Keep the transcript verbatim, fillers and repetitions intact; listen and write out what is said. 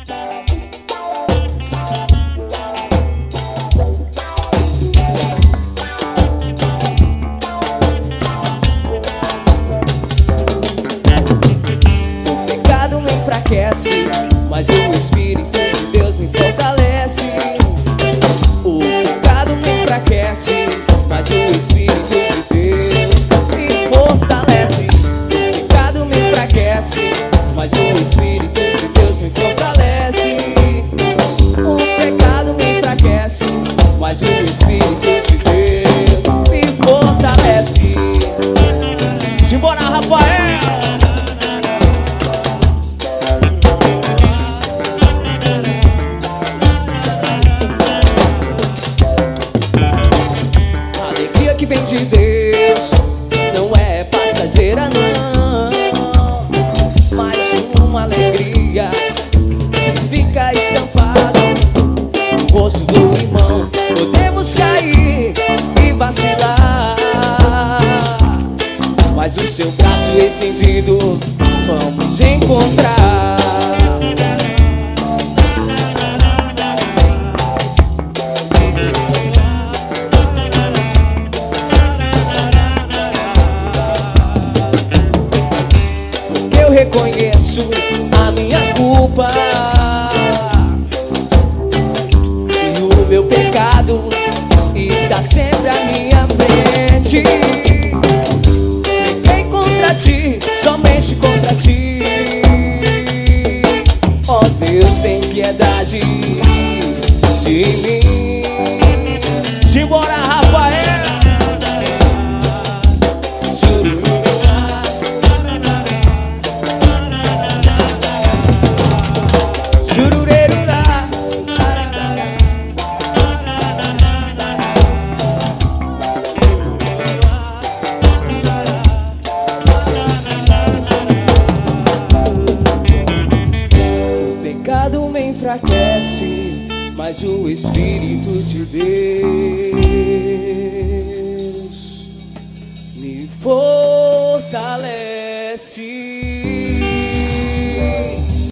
Mas o Espírito de Deus me fortalece. O pecado me enfraquece, mas o Espírito de Deus me fortalece. O pecado me enfraquece, mas o Espírito de Deus me fortalece. O pecado me enfraquece, mas o Espírito de Deus me fortalece. Simbora, Rafael! Que vem de Deus não é passageira não, mas uma alegria que fica estampada no rosto do irmão. Podemos cair e vacilar, mas o seu braço estendido vamos encontrar. Eu reconheço a minha culpa e o meu pecado está sempre à minha frente. Pequei contra ti, somente contra ti. Ó Deus, tem piedade de mim. Simbora, Rafael! Enfraquece, mas o Espírito de Deus